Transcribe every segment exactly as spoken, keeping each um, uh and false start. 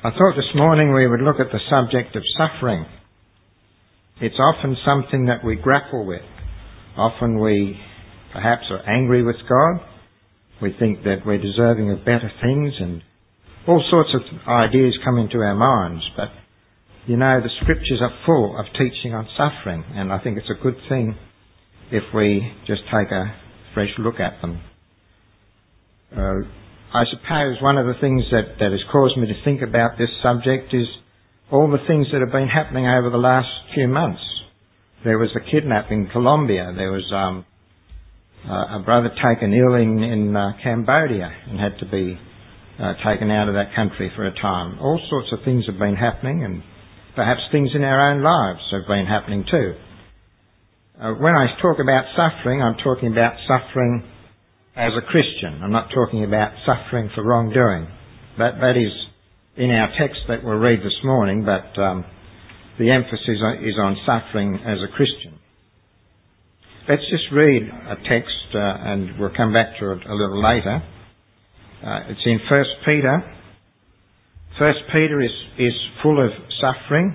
I thought this morning we would look at the subject of suffering. It's often something that we grapple with. Often we perhaps are angry with God. We think that we're deserving of better things, and all sorts of ideas come into our minds. But, you know, the scriptures are full of teaching on suffering, and I think it's a good thing if we just take a fresh look at them. Uh, I suppose one of the things that, that has caused me to think about this subject is all the things that have been happening over the last few months. There was a kidnapping in Colombia. There was um, uh, a brother taken ill in, in uh, Cambodia and had to be uh, taken out of that country for a time. All sorts of things have been happening, and perhaps things in our own lives have been happening too. Uh, when I talk about suffering, I'm talking about suffering as a Christian. I'm not talking about suffering for wrongdoing. That, that is in our text that we'll read this morning, but um, the emphasis is on suffering as a Christian. Let's just read a text, uh, and we'll come back to it a little later. Uh, it's in First Peter. First Peter is, is full of suffering.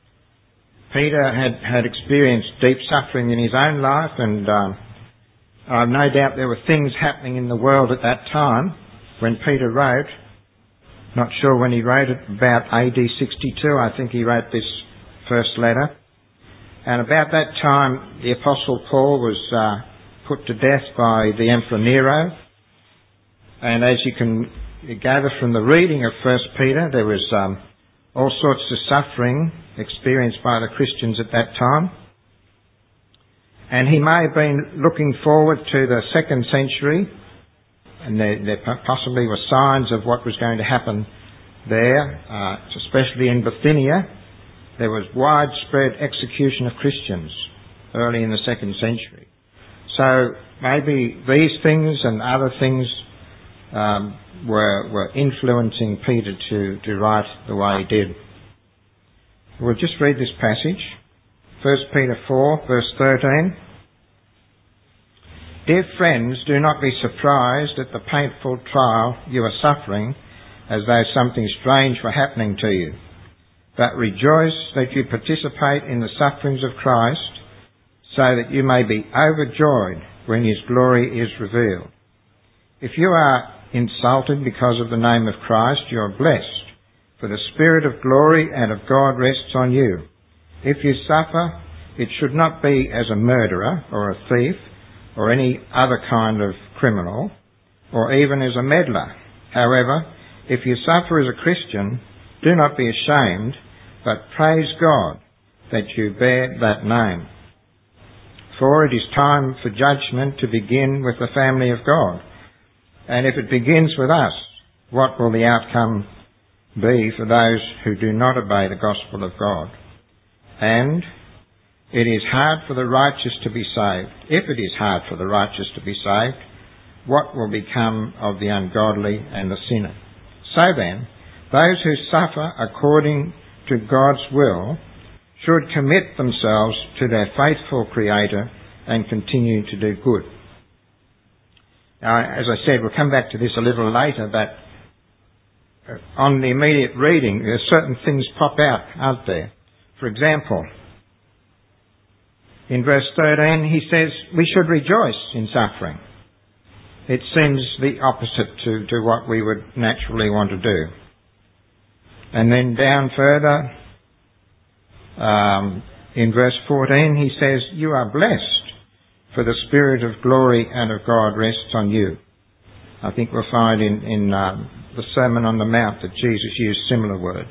Peter had, had experienced deep suffering in his own life, and um, I've no doubt there were things happening in the world at that time when Peter wrote. Not sure when he wrote it, about A D sixty-two, I think he wrote this first letter. And about that time, the Apostle Paul was uh, put to death by the Emperor Nero. And as you can gather from the reading of First Peter, there was um, all sorts of suffering experienced by the Christians at that time. And he may have been looking forward to the second century, and there, there possibly were signs of what was going to happen there, uh, especially in Bithynia. There was widespread execution of Christians early in the second century. So maybe these things and other things um, were, were influencing Peter to, to write the way he did. We'll just read this passage. First Peter four, verse thirteen. Dear friends, do not be surprised at the painful trial you are suffering as though something strange were happening to you, but rejoice that you participate in the sufferings of Christ, so that you may be overjoyed when His glory is revealed. If you are insulted because of the name of Christ, you are blessed, for the Spirit of glory and of God rests on you. If you suffer, it should not be as a murderer or a thief or any other kind of criminal, or even as a meddler. However, if you suffer as a Christian, do not be ashamed, but praise God that you bear that name. For it is time for judgment to begin with the family of God. And if it begins with us, what will the outcome be for those who do not obey the gospel of God? And it is hard for the righteous to be saved. If it is hard for the righteous to be saved, what will become of the ungodly and the sinner? So then, those who suffer according to God's will should commit themselves to their faithful Creator and continue to do good. Now, as I said, we'll come back to this a little later, but on the immediate reading, there are certain things pop out, aren't there? For example, in verse thirteen, he says we should rejoice in suffering. It seems the opposite to, to what we would naturally want to do. And then down further, um, in verse fourteen, he says, you are blessed, for the Spirit of glory and of God rests on you. I think we'll find in, in um, the Sermon on the Mount that Jesus used similar words.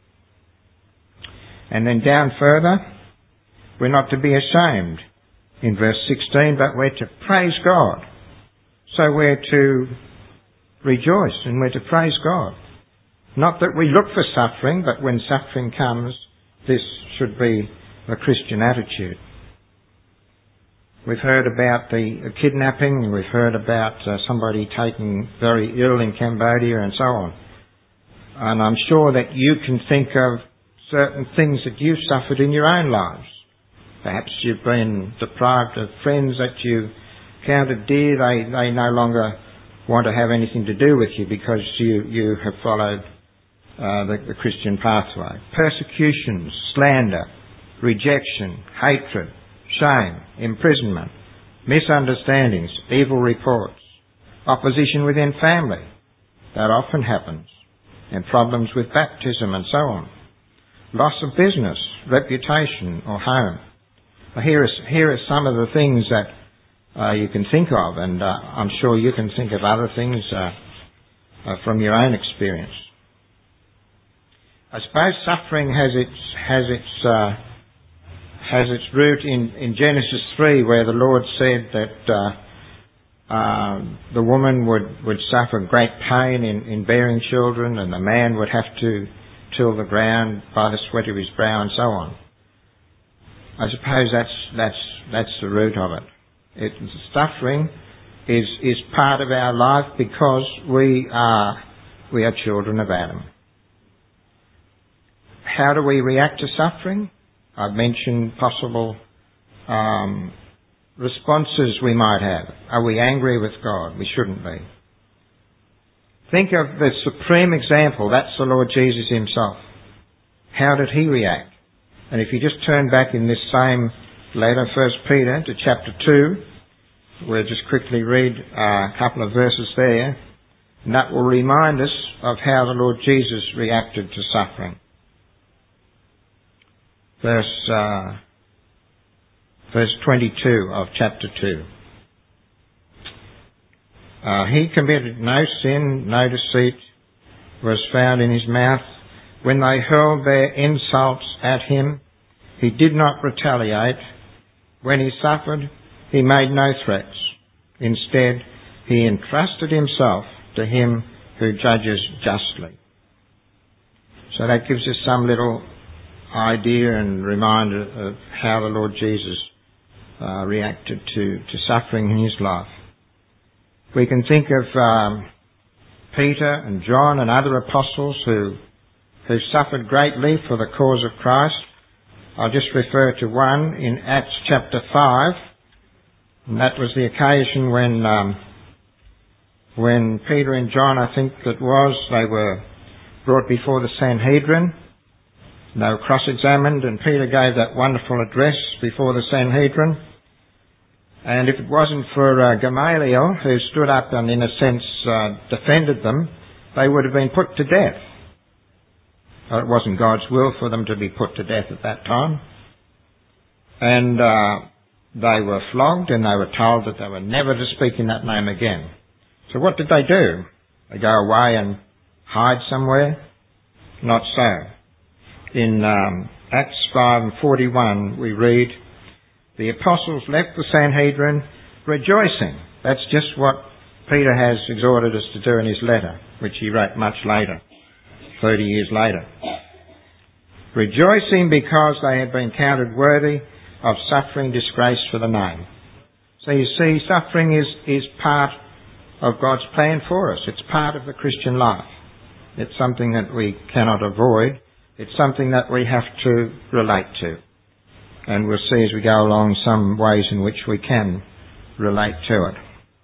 And then down further, we're not to be ashamed in verse sixteen, but we're to praise God. So we're to rejoice and we're to praise God. Not that we look for suffering, but when suffering comes, this should be the Christian attitude. We've heard about the kidnapping, we've heard about uh, somebody taken very ill in Cambodia and so on. And I'm sure that you can think of certain things that you've suffered in your own lives. Perhaps you've been deprived of friends that you counted dear. They, they no longer want to have anything to do with you because you, you have followed uh, the, the Christian pathway. Persecutions, slander, rejection, hatred, shame, imprisonment, misunderstandings, evil reports, opposition within family. That often happens. And problems with baptism and so on. Loss of business, reputation or home. Here are, here are some of the things that uh, you can think of, and uh, I'm sure you can think of other things uh, uh, from your own experience. I suppose suffering has its has its uh, has its root in, in Genesis three, where the Lord said that uh, uh, the woman would, would suffer great pain in, in bearing children, and the man would have to till the ground by the sweat of his brow, and so on. I suppose that's that's that's the root of it. It, suffering is is part of our life because we are we are children of Adam. How do we react to suffering? I've mentioned possible um, responses we might have. Are we angry with God? We shouldn't be. Think of the supreme example. That's the Lord Jesus himself. How did he react? And if you just turn back in this same letter, First Peter, to chapter two, we'll just quickly read a couple of verses there, and that will remind us of how the Lord Jesus reacted to suffering. Verse, uh, verse twenty-two of chapter two. Uh, he committed no sin, no deceit was found in his mouth. When they hurled their insults at him, he did not retaliate. When he suffered, he made no threats. Instead, he entrusted himself to him who judges justly. So that gives us some little idea and reminder of how the Lord Jesus uh, reacted to, to suffering in his life. We can think of um, Peter and John and other apostles who who suffered greatly for the cause of Christ. I'll just refer to one in Acts chapter five, and that was the occasion when um, when Peter and John, I think it was, they were brought before the Sanhedrin. They were cross-examined, and Peter gave that wonderful address before the Sanhedrin. And if it wasn't for uh, Gamaliel, who stood up and in a sense uh, defended them, they would have been put to death. It wasn't God's will for them to be put to death at that time. And uh, they were flogged, and they were told that they were never to speak in that name again. So what did they do? They go away and hide somewhere? Not so. In um, Acts five and forty-one we read, the apostles left the Sanhedrin rejoicing. That's just what Peter has exhorted us to do in his letter, which he wrote much later. thirty years later. Rejoicing because they had been counted worthy of suffering disgrace for the name. So you see, suffering is, is part of God's plan for us. It's part of the Christian life. It's something that we cannot avoid. It's something that we have to relate to. And we'll see as we go along some ways in which we can relate to it.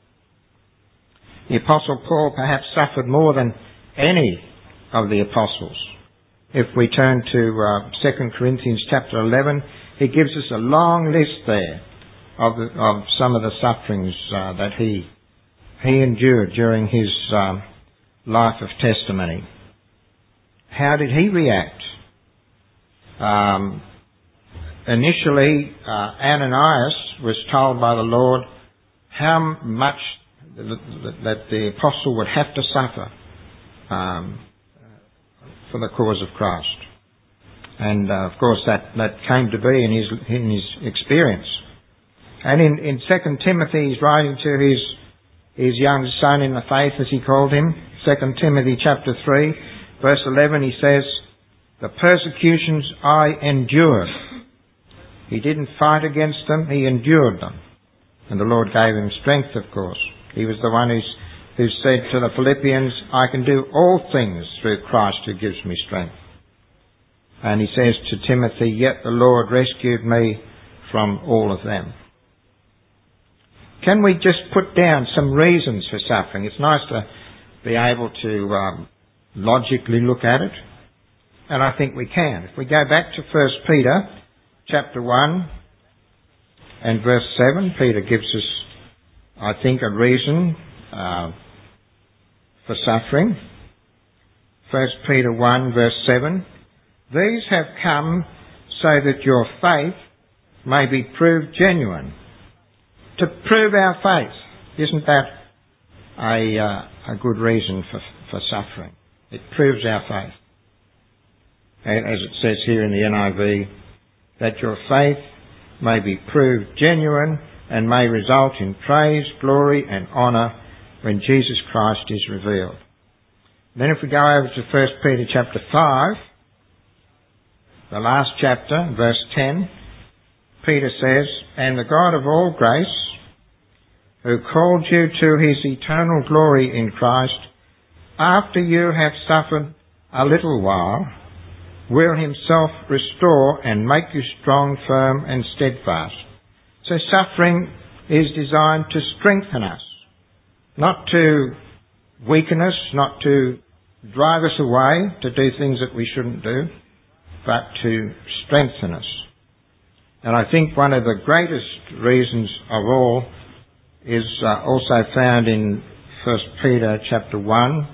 The Apostle Paul perhaps suffered more than any of the apostles. If we turn to uh, Second Corinthians chapter eleven, he gives us a long list there of, the, of some of the sufferings uh, that he he endured during his um, life of testimony. How did he react? Um, initially, uh, Ananias was told by the Lord how much that the apostle would have to suffer um, for the cause of Christ. And uh, of course that, that came to be in his in his experience. And in, in Second Timothy, he's writing to his his young son in the faith, as he called him. Second Timothy chapter three, verse eleven, he says, the persecutions I endured. He didn't fight against them, he endured them. And the Lord gave him strength, of course. He was the one who's, who said to the Philippians, I can do all things through Christ who gives me strength. And he says to Timothy, yet the Lord rescued me from all of them. Can we just put down some reasons for suffering? It's nice to be able to um, logically look at it, and I think we can. If we go back to First Peter chapter one and verse seven, Peter gives us, I think, a reason uh, for suffering. First Peter one verse seven, these have come so that your faith may be proved genuine. To prove our faith, isn't that a, uh, a good reason for, for suffering? It proves our faith. As it says here in the N I V, that your faith may be proved genuine and may result in praise, glory and honour when Jesus Christ is revealed. Then if we go over to First Peter chapter five, the last chapter, verse ten, Peter says, and the God of all grace, who called you to his eternal glory in Christ, after you have suffered a little while, will himself restore and make you strong, firm and steadfast. So suffering is designed to strengthen us, not to weaken us, not to drive us away to do things that we shouldn't do, but to strengthen us. And I think one of the greatest reasons of all is uh, also found in First Peter chapter one,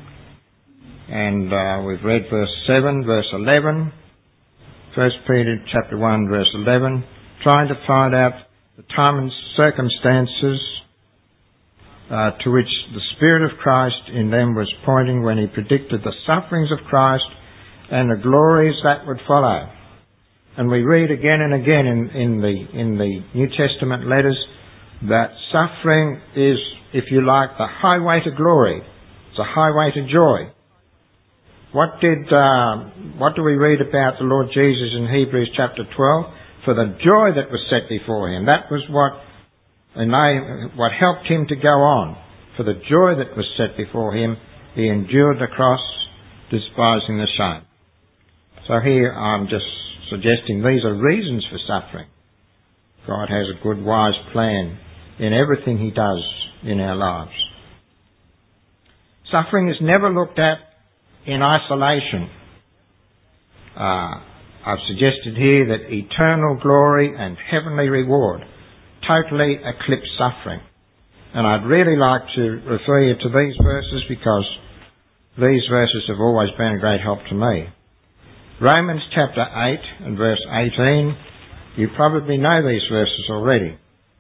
and uh, we've read verse seven, verse eleven, First Peter chapter one, verse eleven, trying to find out the time and circumstances uh, to which the Spirit of Christ in them was pointing when he predicted the sufferings of Christ and the glories that would follow. And we read again and again in, in the in the New Testament letters that suffering is, if you like, the highway to glory. It's a highway to joy. What did uh, what do we read about the Lord Jesus in Hebrews chapter twelve? For the joy that was set before him. That was what and they, what helped him to go on. For the joy that was set before him, he endured the cross, despising the shame. So here I'm just suggesting these are reasons for suffering. God has a good, wise plan in everything he does in our lives. Suffering is never looked at in isolation. Uh, I've suggested here that eternal glory and heavenly reward totally eclipse suffering. And I'd really like to refer you to these verses because these verses have always been a great help to me. Romans chapter eight and verse eighteen, you probably know these verses already.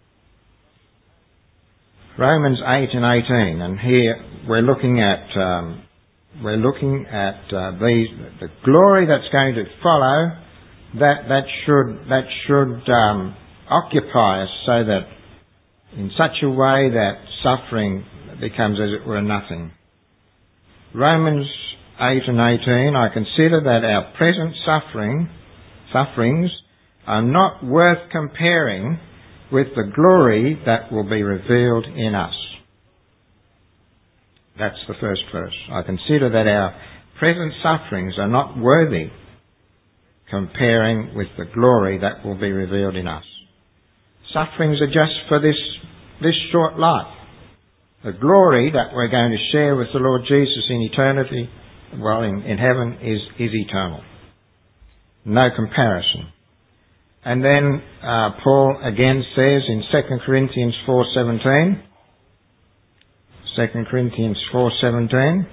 Romans eight and eighteen, and here we're looking at um, we're looking at uh, these the glory that's going to follow. That that should that should um, occupy us so that in such a way that suffering becomes, as it were, nothing. Romans eight and eighteen, I consider that our present suffering sufferings are not worth comparing with the glory that will be revealed in us. That's the first verse. I consider that our present sufferings are not worthy comparing with the glory that will be revealed in us. Sufferings are just for this, this short life. The glory that we're going to share with the Lord Jesus in eternity, well, in, in heaven, is, is eternal. No comparison. And then uh, Paul again says in Second Corinthians four seventeen, Second Corinthians four seventeen,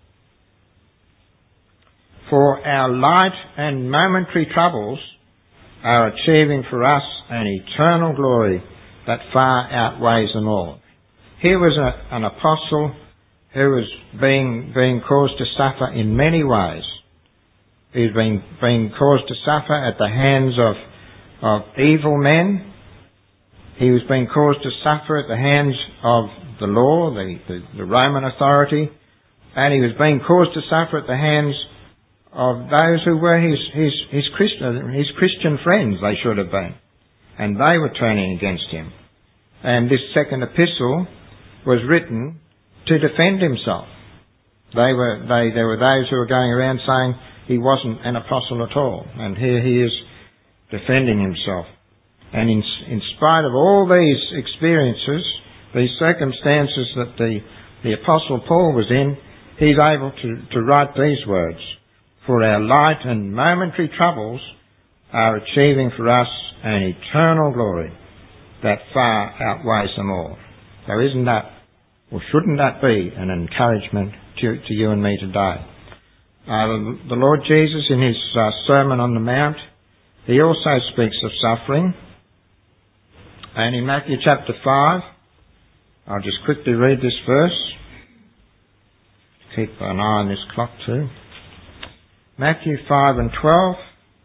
for our light and momentary troubles are achieving for us an eternal glory that far outweighs them all. Here was a, an apostle who was being being caused to suffer in many ways. He was being, being caused to suffer at the hands of of evil men. He was being caused to suffer at the hands of the law, the, the, the Roman authority, and he was being caused to suffer at the hands of those who were his, his, his Christian, his Christian friends, they should have been. And they were turning against him. And this second epistle was written to defend himself. They were, they, there were those who were going around saying he wasn't an apostle at all. And here he is defending himself. And in, in spite of all these experiences, these circumstances that the, the Apostle Paul was in, he's able to, to write these words, "For our light and momentary troubles are achieving for us an eternal glory that far outweighs them all." So isn't that, or shouldn't that be, an encouragement to, to you and me today? Uh, the Lord Jesus, in his uh, Sermon on the Mount, he also speaks of suffering. And in Matthew chapter five, I'll just quickly read this verse. Keep an eye on this clock too. Matthew five and twelve.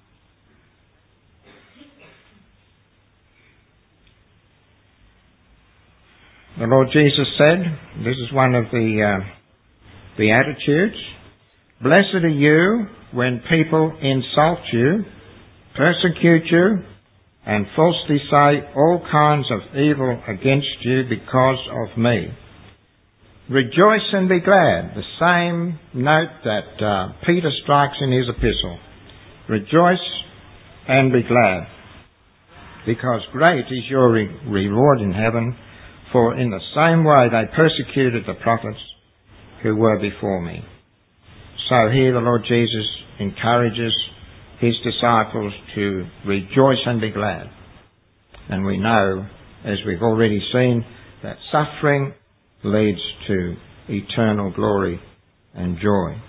The Lord Jesus said, this is one of the uh, Beatitudes, "Blessed are you when people insult you, persecute you, and falsely say all kinds of evil against you because of me. Rejoice and be glad." The same note that uh, Peter strikes in his epistle. Rejoice and be glad, because great is your re- reward in heaven, for in the same way they persecuted the prophets who were before me. So here the Lord Jesus encourages his disciples to rejoice and be glad. And we know, as we've already seen, that suffering leads to eternal glory and joy.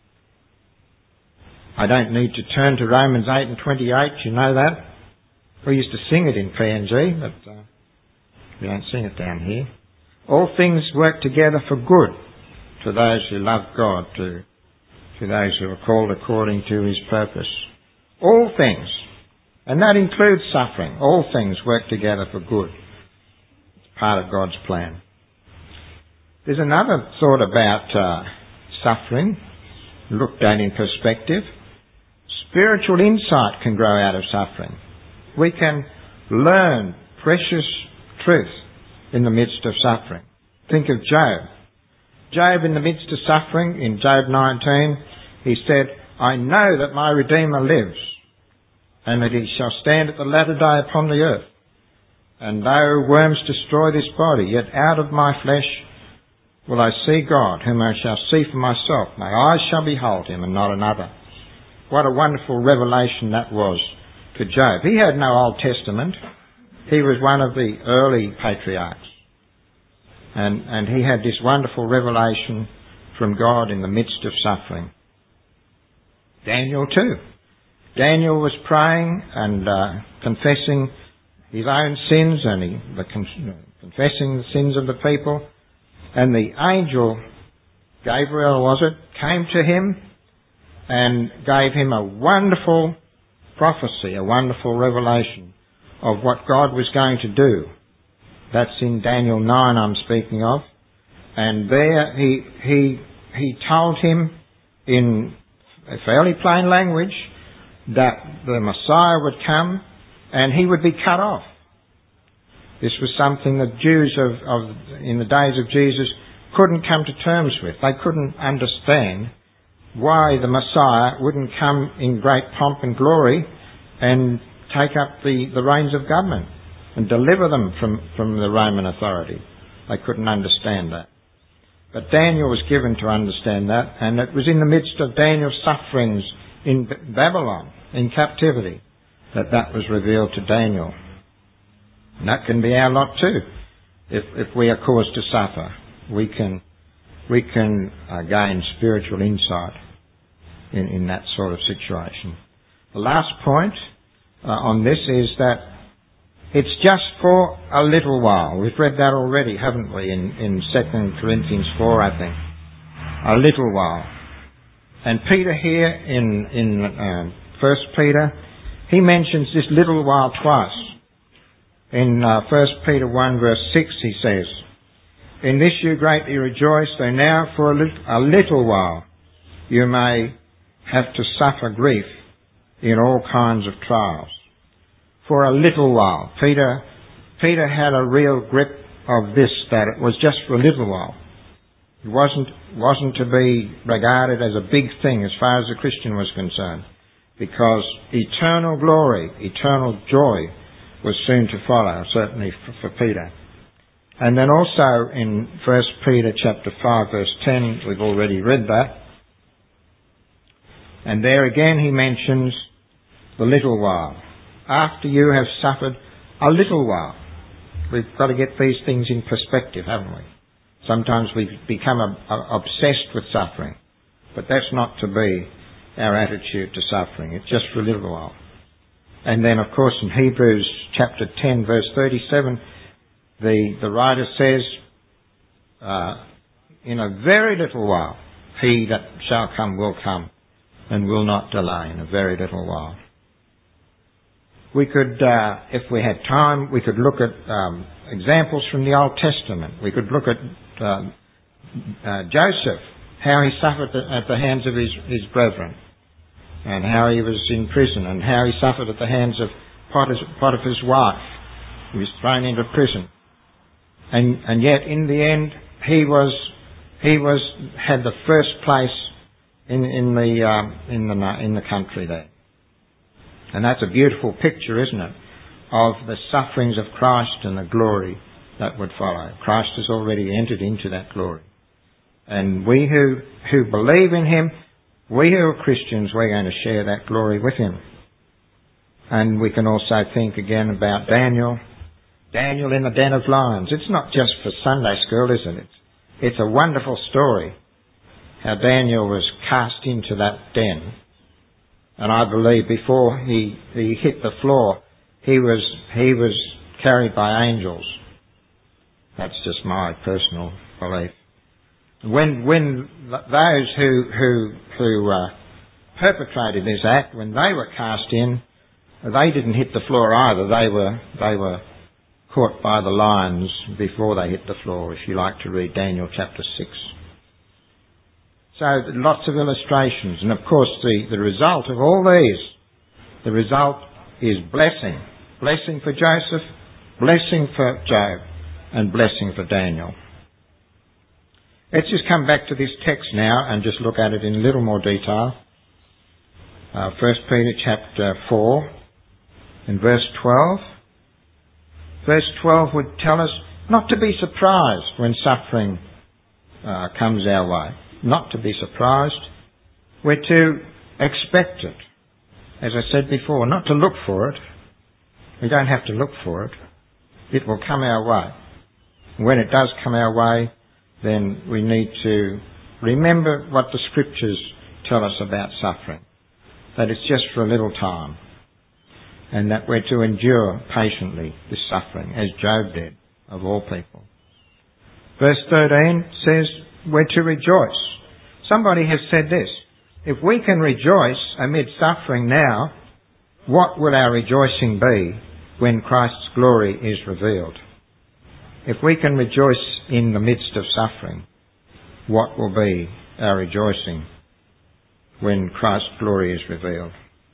I don't need to turn to Romans eight and twenty-eight, you know that. We used to sing it in P N G, but uh, we don't sing it down here. All things work together for good to those who love God, to, to those who are called according to his purpose. All things. And that includes suffering. All things work together for good. It's part of God's plan. There's another thought about uh, suffering, looked at in perspective. Spiritual insight can grow out of suffering. We can learn precious truth in the midst of suffering. Think of Job. Job, in the midst of suffering, in Job nineteen, he said, "I know that my Redeemer lives, and that he shall stand at the latter day upon the earth. And though worms destroy this body, yet out of my flesh will I see God, whom I shall see for myself. My eyes shall behold him, and not another." What a wonderful revelation that was to Job. He had no Old Testament. He was one of the early patriarchs. And, and he had this wonderful revelation from God in the midst of suffering. Daniel too. Daniel was praying and uh, confessing his own sins and he, the con- confessing the sins of the people. And the angel, Gabriel was it, came to him and gave him a wonderful prophecy, a wonderful revelation of what God was going to do. That's in Daniel nine I'm speaking of. And there he, he, he told him in a fairly plain language that the Messiah would come and he would be cut off. This was something that Jews of, of in the days of Jesus couldn't come to terms with. They couldn't understand why the Messiah wouldn't come in great pomp and glory and take up the, the reins of government and deliver them from, from the Roman authority. They couldn't understand that. But Daniel was given to understand that, and it was in the midst of Daniel's sufferings in Babylon, in captivity, that that was revealed to Daniel. And that can be our lot too. If, if we are caused to suffer, we can, we can uh, gain spiritual insight in, in that sort of situation. The last point uh, on this is that it's just for a little while. We've read that already, haven't we, in, in Second Corinthians four, I think. A little while. And Peter here in, in uh, First Peter, he mentions this little while twice. In uh, First Peter one verse six he says, "In this you greatly rejoice, though now for a little, a little while you may have to suffer grief in all kinds of trials." For a little while. Peter, Peter had a real grip of this, that it was just for a little while. It wasn't, wasn't to be regarded as a big thing as far as the Christian was concerned, because eternal glory, eternal joy was soon to follow, certainly for, for Peter. And then also in First Peter chapter five verse ten, we've already read that. And there again he mentions the little while. After you have suffered a little while. We've got to get these things in perspective, haven't we? Sometimes we become a, a, obsessed with suffering. But that's not to be our attitude to suffering. It's just for a little while. And then of course in Hebrews chapter ten verse thirty-seven, the, the writer says, uh, in a very little while, he that shall come will come and will not delay in a very little while. We could, uh, if we had time, we could look at um, examples from the Old Testament. We could look at um, uh, Joseph, how he suffered at the hands of his, his brethren, and how he was in prison, and how he suffered at the hands of Potiphar's wife. He was thrown into prison, and and yet in the end he was he was had the first place in in the um, in the in the country there. And that's a beautiful picture, isn't it, of the sufferings of Christ and the glory that would follow. Christ has already entered into that glory. And we who, who believe in Him, we who are Christians, we're going to share that glory with Him. And we can also think again about Daniel. Daniel in the den of lions. It's not just for Sunday school, is it? It's, it's a wonderful story how Daniel was cast into that den. And I believe before he, he hit the floor, he was, he was carried by angels. That's just my personal belief. When, when those who, who, who, uh, perpetrated this act, when they were cast in, they didn't hit the floor either. They were, they were caught by the lions before they hit the floor, if you like to read Daniel chapter six. So lots of illustrations, and of course the, the result of all these, the result is blessing. Blessing for Joseph, blessing for Job, and blessing for Daniel. Let's just come back to this text now and just look at it in a little more detail. Uh, First Peter chapter four and verse twelve. Verse twelve would tell us not to be surprised when suffering uh, comes our way. Not to be surprised. We're to expect it. As I said before, not to look for it. We don't have to look for it. It will come our way. When it does come our way, then we need to remember what the Scriptures tell us about suffering. That it's just for a little time. And that we're to endure patiently this suffering, as Job did, of all people. Verse thirteen says, we're to rejoice. Somebody has said this, if we can rejoice amid suffering now, what will our rejoicing be when Christ's glory is revealed? If we can rejoice in the midst of suffering, what will be our rejoicing when Christ's glory is revealed?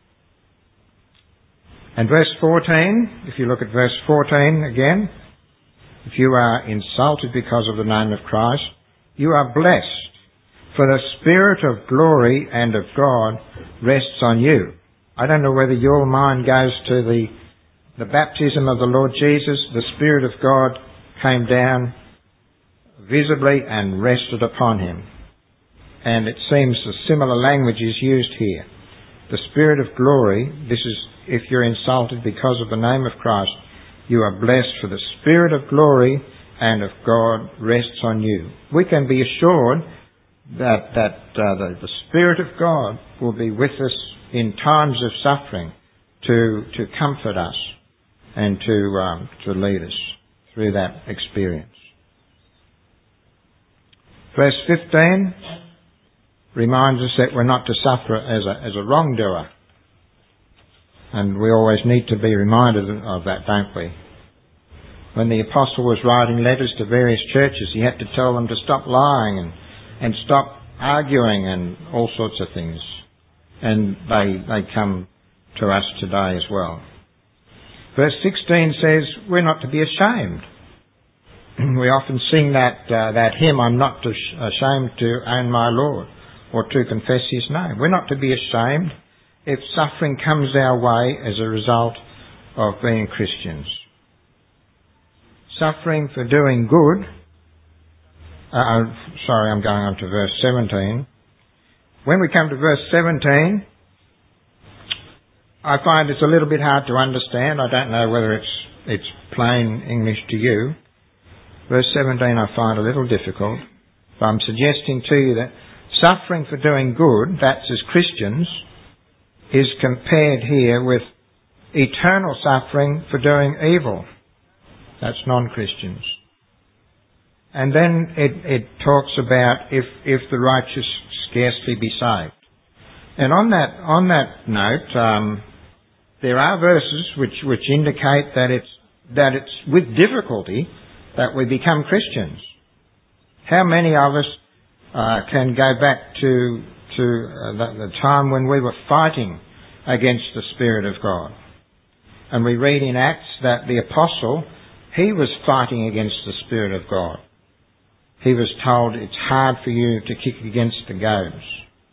And verse fourteen, if you look at verse fourteen again, if you are insulted because of the name of Christ, you are blessed, for the Spirit of glory and of God rests on you. I don't know whether your mind goes to the, the baptism of the Lord Jesus. The Spirit of God came down visibly and rested upon Him. And it seems a similar language is used here. The Spirit of glory, this is if you're insulted because of the name of Christ, you are blessed, for the Spirit of glory and of God rests on you. We can be assured that that uh, the, the Spirit of God will be with us in times of suffering to to comfort us and to um, to lead us through that experience. Verse fifteen reminds us that we're not to suffer as a as a wrongdoer, and we always need to be reminded of that, don't we? When the apostle was writing letters to various churches, he had to tell them to stop lying and and stop arguing and all sorts of things. And they they come to us today as well. Verse sixteen says, we're not to be ashamed. We often sing that uh, that hymn, I'm not to sh- ashamed to own my Lord, or to confess His name. We're not to be ashamed if suffering comes our way as a result of being Christians. suffering for doing good. Uh, sorry, I'm going on to verse seventeen. When we come to verse seventeen, I find it's a little bit hard to understand. I don't know whether it's it's plain English to you. Verse seventeen I find a little difficult. But I'm suggesting to you that suffering for doing good, that's as Christians, is compared here with eternal suffering for doing evil. That's non-Christians. And then it, it talks about if, if the righteous scarcely be saved. And on that, on that note, um, there are verses which, which indicate that it's, that it's with difficulty that we become Christians. How many of us uh, can go back to, to uh, the, the time when we were fighting against the Spirit of God? And we read in Acts that the apostle, he was fighting against the Spirit of God. He was told, it's hard for you to kick against the goads.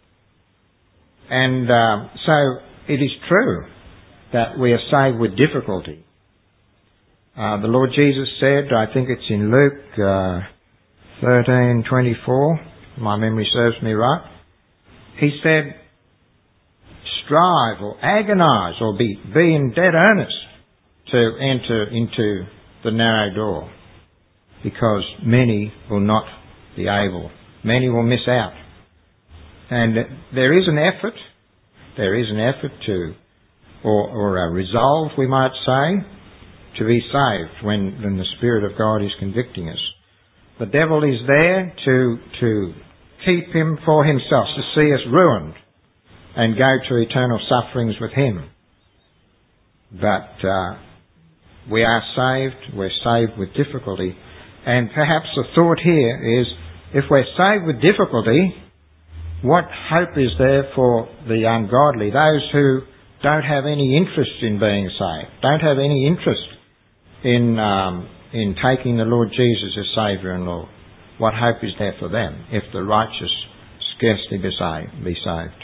And uh, so it is true that we are saved with difficulty. Uh, the Lord Jesus said, I think it's in Luke uh, thirteen twenty-four, my memory serves me right, he said, strive or agonise or be, be in dead earnest to enter into the narrow door, because many will not be able. Many will miss out. And there is an effort, there is an effort to, or, or a resolve, we might say, to be saved when, when the Spirit of God is convicting us. The devil is there to, to keep him for himself, to see us ruined and go to eternal sufferings with him. But uh, we are saved, we're saved with difficulty. And perhaps the thought here is, if we're saved with difficulty, what hope is there for the ungodly, those who don't have any interest in being saved, don't have any interest in um, in taking the Lord Jesus as Saviour and Lord? What hope is there for them if the righteous scarcely be saved? Be saved?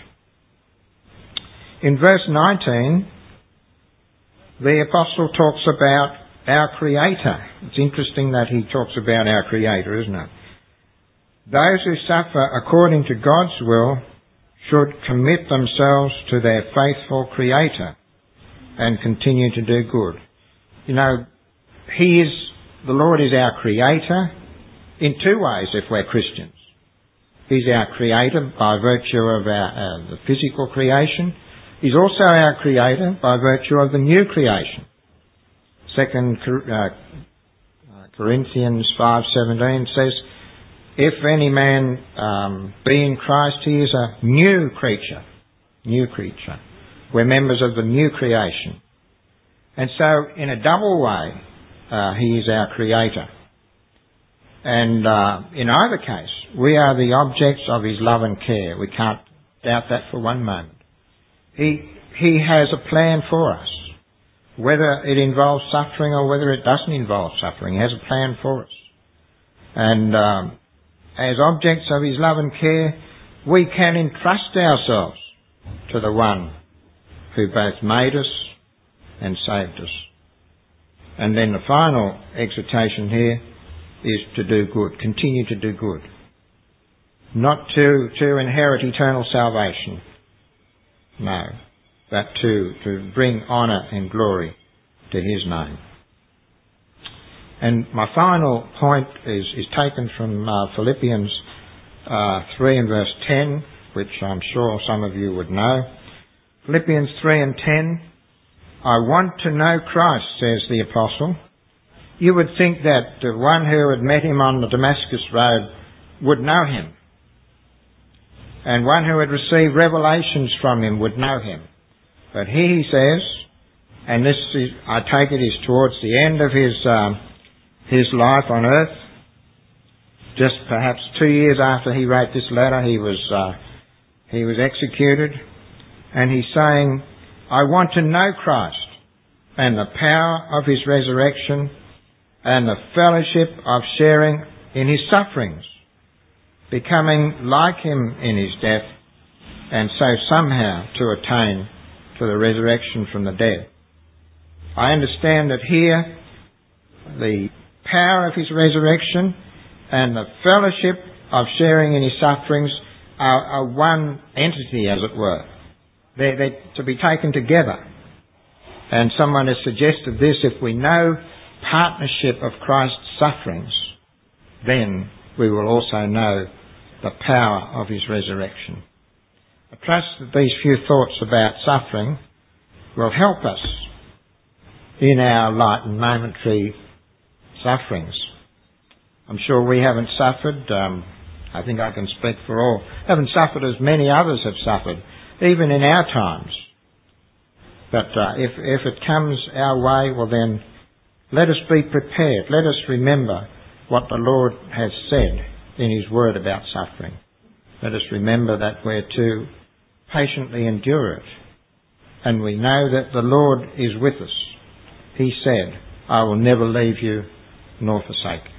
In verse nineteen, the apostle talks about our Creator. It's interesting that he talks about our Creator, isn't it? Those who suffer according to God's will should commit themselves to their faithful Creator and continue to do good. You know, He is, the Lord is our Creator in two ways if we're Christians. He's our Creator by virtue of our, uh, the physical creation. He's also our Creator by virtue of the new creation. Second uh, Corinthians five seventeen says, if any man um, be in Christ, he is a new creature. New creature. We're members of the new creation. And so, in a double way, uh, he is our Creator. And uh, in either case, we are the objects of his love and care. We can't doubt that for one moment. He, he has a plan for us. Whether it involves suffering or whether it doesn't involve suffering, he has a plan for us. And um, as objects of his love and care, we can entrust ourselves to the one who both made us and saved us. And then the final exhortation here is to do good, continue to do good. Not to, to inherit eternal salvation. No. But to, to bring honour and glory to his name. And my final point is, is taken from uh, Philippians uh, three and verse ten, which I'm sure some of you would know. Philippians three and ten, I want to know Christ, says the apostle. You would think that the one who had met him on the Damascus road would know him. And one who had received revelations from him would know him. But here he says, and this is, I take it is towards the end of his um, his life on earth, just perhaps two years after he wrote this letter, he was uh, he was executed, and he's saying, I want to know Christ and the power of his resurrection and the fellowship of sharing in his sufferings, becoming like him in his death, and so somehow to attain to the resurrection from the dead. I understand that here the power of his resurrection and the fellowship of sharing in his sufferings are, are one entity, as it were. They're, they're to be taken together. And someone has suggested this: if we know partnership of Christ's sufferings, then we will also know the power of his resurrection. I trust that these few thoughts about suffering will help us in our light and momentary sufferings. I'm sure we haven't suffered, um, I think I can speak for all, haven't suffered as many others have suffered, even in our times. But uh, if, if it comes our way, well then, let us be prepared. Let us remember what the Lord has said in his word about suffering. Let us remember that we're to patiently endure it. And we know that the Lord is with us. He said, I will never leave you nor forsake you.